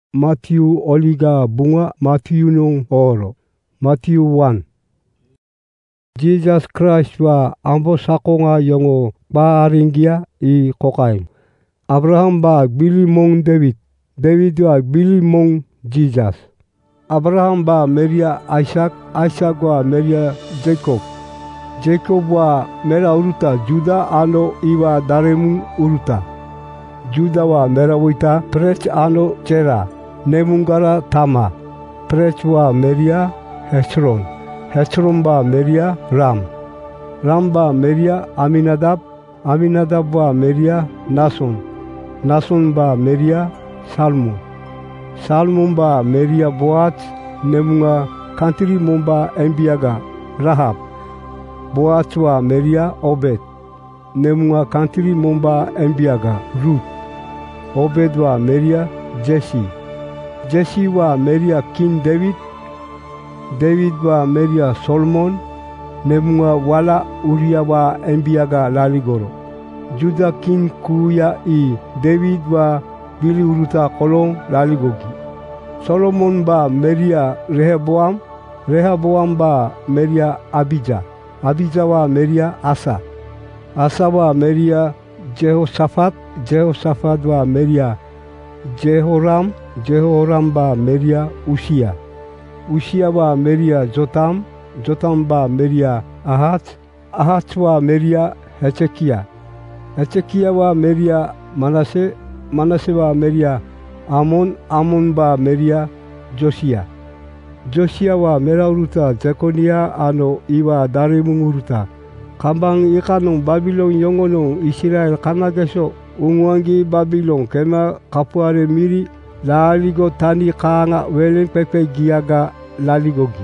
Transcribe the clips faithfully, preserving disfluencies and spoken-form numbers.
Matthew oliga bunga Matthew nung oro. Matthew one. Jesus Christ wa ambo sakonga yongo ba aringia i kokain. Abraham ba gbili mong David. David wa gbili mong Jesus. Abraham ba meria Isaac. Isaac wa meria Jacob. Jacob wa mera uruta Juda ano iwa daremu uruta. Juda wa mera wita Perez ano Zera. Nemungara Tama. Perez wa meria Hezron. Hezron ba meria Ram. Ram ba meria Aminadab. Aminadab wa meria Nason. Nason ba meria Salmon. Salmon ba meria Boaz. Nemunga kantiri momba embiaga Rahab. Boaz wa meria Obed. Nemunga kantiri momba embiaga Ruth. Obed wa meria Jesse. Jesse wa meria King David. David wa meria Solomon. Nemunga wala Uria wa embiaga laligoro. Juda king kuya i David wa bili uruta kolong laligogi. Solomon ba meria Rehoboam. Rehoboam ba meria Abijah. Abijah wa meria Asa. Asa wa meria Jehoshaphat. Jehoshaphat wa meria Jehoram. Jehoram ba meria Usia. Usia wa meria Jotam. Jotam ba meria Ahaz. Ahaz wa meria Hezekiah. Hezekiah wa meria Manase. Manase wa meria Amon. Amon ba meria Josia. Josia wa mera uruta Jekonia ano iwa daremu uruta. Kambang ikanong Babylon yongonong Israel kanageso unguangi Babylon kema kapuare miri laligo tani kaanga welen pepe giaga laligogi.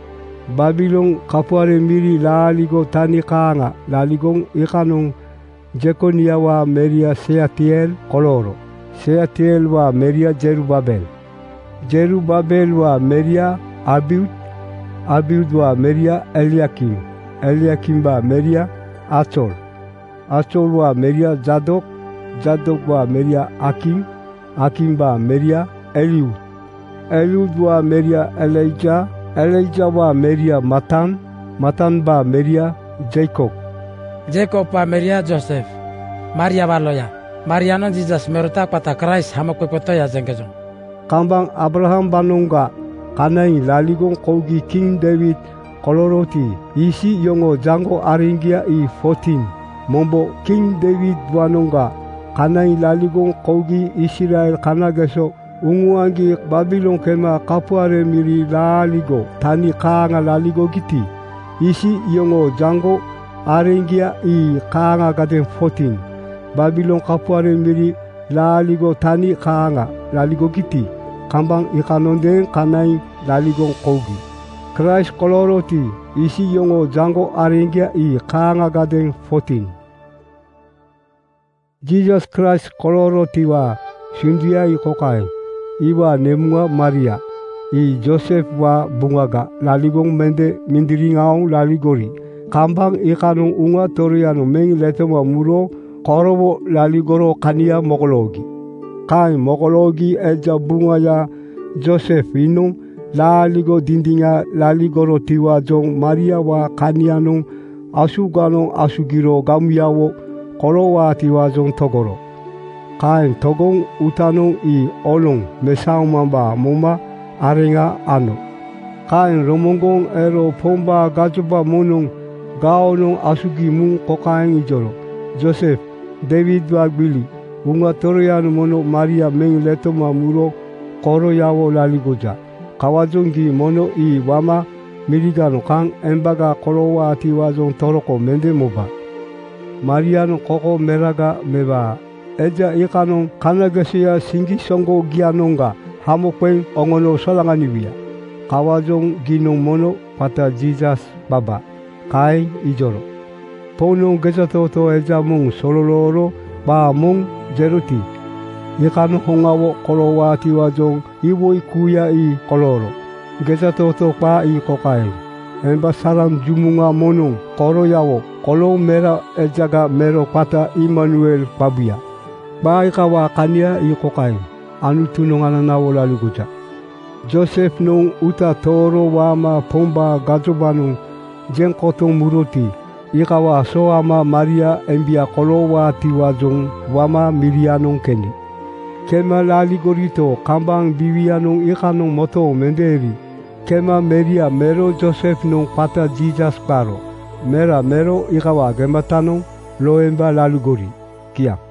Babylon kapuare miri laligo tani kaanga laligong ikanong Jekonia wa meria Seatiel koloro. Seatiel wa meria Jerubabel. Jerubabel wa meria Abiud. Abiud wa meria Eliakim. Eliakim ba meria Achor. Achor wa meria Zadok. Zadok wa meria Akim. Akim ba meria Eliud. Eliud wa meria Elijah. Elijah wa meria Matan. Matan ba meria Jacob. Jacob wa meria Joseph. Maria baloya. Mariano Jesus meruta pata Christ hamakwepotoya zengkejo. Kambang Abraham banungga kanai laligong kogi King David koloroti isi yongo jango aringia i fourteen. Mombo King David wanungga kanai laligong kogi Israel kanageso unguangi Babylon kema kapuare miri laligo tani kaanga laligo giti. Isi yongo jango aringia i kaanga gaden fourteen. Babylon kapuare miri laligo tani kaanga laligo giti. Kambang ikanondeng kanai laligong kogi. Christ koloroti isi yongo jango aringia i kaanga gaden fourteen. Jesus Christ koloroti wa sundia i kokai. Iwa nemunga Maria. I Joseph wa bungaga laligong mende mindiringaong laligori. Kambang ikanong unga toriano meng letoma muro korobo laligoro kania mogologi. Kai mogologi eja bunga ya Joseph inung laligo dindinga laligoro tiwa jong Maria wa kanianong asuganong asugiro gamyawo korowa tiwa jong togoro. Kai togong utanong i olong mesaumamba moma arenga ano. Kai romongong ero pomba gajoba monong gaonong asugi mung kokaeng ijoro. Joseph David wa gbili. Unga toriano mono Maria meng letoma muro koro yawo laligoja. Kawajongi mono i wama mirigano kang embaga korowa tiwazong toroko mende moba. Mariano koko meraga meba. Eja ikanong kanagesia singi songo gianonga hamokwen ongono solanganiwia. Kawajong ginong mono pata Jesus baba. Kai ijoro. Ponong gesatoto eja mong sololoro ba mong jeruti. Ikano hongawo kolowa tiwajong iwo ikuya i koloro. Gesatoto pa i kokai. Emba saram jumunga monong koro yawo kolo mera ejaga mero pata Emmanuel pabuya. Ba ikawa kania i kokai. Anutu nung ananawo lalu guja. Joseph nung uta toro wama pomba gazoba nung jengkotong muruti. Ikawa soama Maria embia kolowa tiwajong wama mirianong keni. Kema laligorito kambang biwianong ikanong moto menderi. Kema Maria mero Joseph nung pata Jesus paro. Mera mero ikawa gematanong loemba lalugori. Kia.